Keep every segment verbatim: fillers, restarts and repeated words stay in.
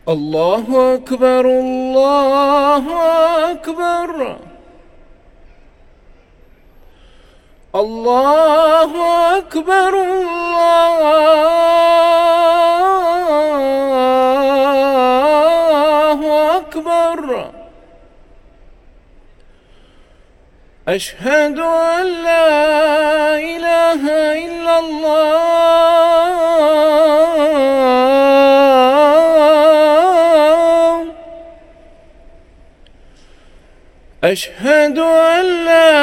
الله أكبر الله أكبر الله أكبر الله أكبر أشهد أن لا إله إلا الله أشهد أن لا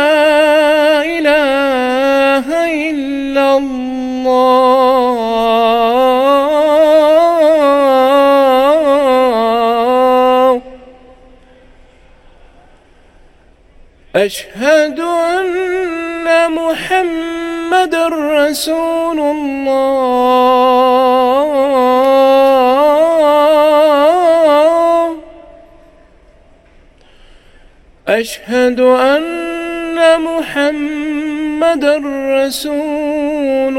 إله إلا الله أشهد أن محمدًا رسول الله أشهد أن محمدًا رسول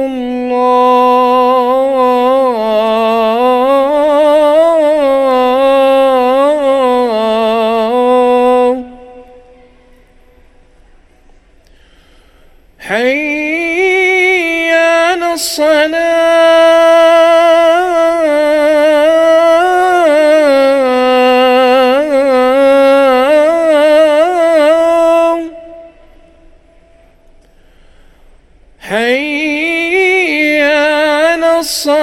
الله حي على الصلاة حي على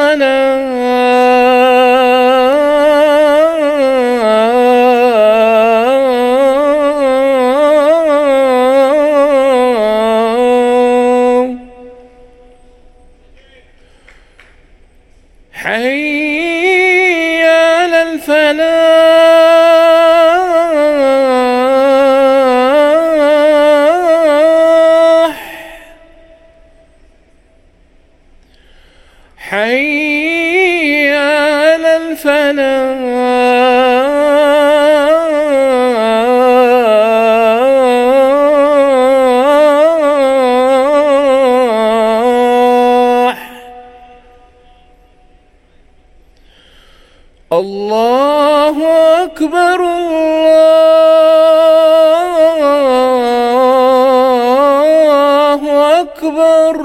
الصلاة حي على الفلاح حي على الفلاح الله أكبر الله أكبر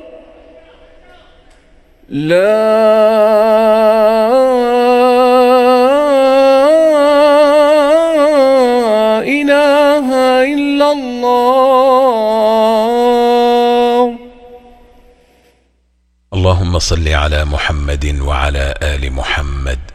لا إله إلا الله. اللهم صل على محمد وعلى آل محمد